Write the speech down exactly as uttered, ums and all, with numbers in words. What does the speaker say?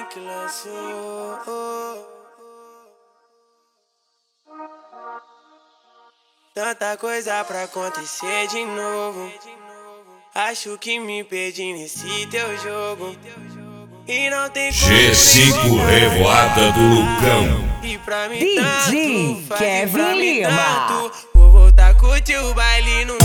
que lançou. Tanta coisa pra acontecer de novo. Acho que me perdi nesse teu jogo. E não tem como G cinco Revoada do Lucão. E pra mim D J tanto, faz Kevin pra mim Lima. tanto. Vou voltar a curtir o baile no